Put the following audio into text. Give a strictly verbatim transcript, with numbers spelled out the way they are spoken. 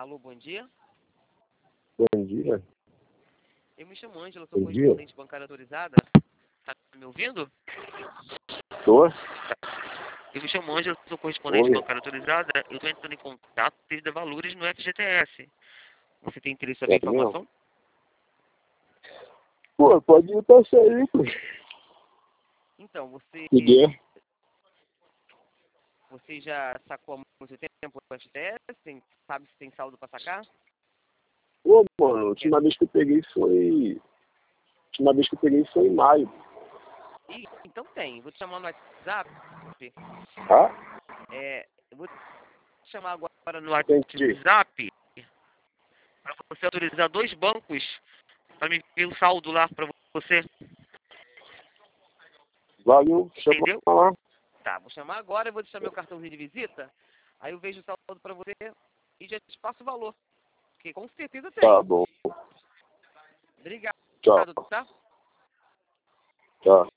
Alô, bom dia. Bom dia. Eu me chamo Ângela, sou Bom dia. correspondente bancária autorizada. Tá me ouvindo? Tô? Eu me chamo Ângela, sou correspondente Oi. bancária autorizada. Eu estou entrando em contato devido a valores no F G T S. Você tem interesse em saber a É mesmo? informação? Pô, pode ir passar aí, pô. Então, você, Que dia? você já sacou há muito tempo o F G T S? Tem, sabe se tem saldo para sacar? Pô, mano, a última vez que eu peguei foi... A última vez que eu peguei foi em maio. Ih, então tem. Vou te chamar no WhatsApp. Tá? É, eu vou te chamar agora no Entendi. WhatsApp para você autorizar dois bancos para me ver o saldo lá para você. Valeu, chama Entendeu? lá. Tá, vou chamar agora, eu vou deixar meu cartãozinho de visita, aí eu vejo o saldo para você e já te passo o valor. Porque com certeza Tá tem. bom. Obrigado, Tchau. tá? Tchau.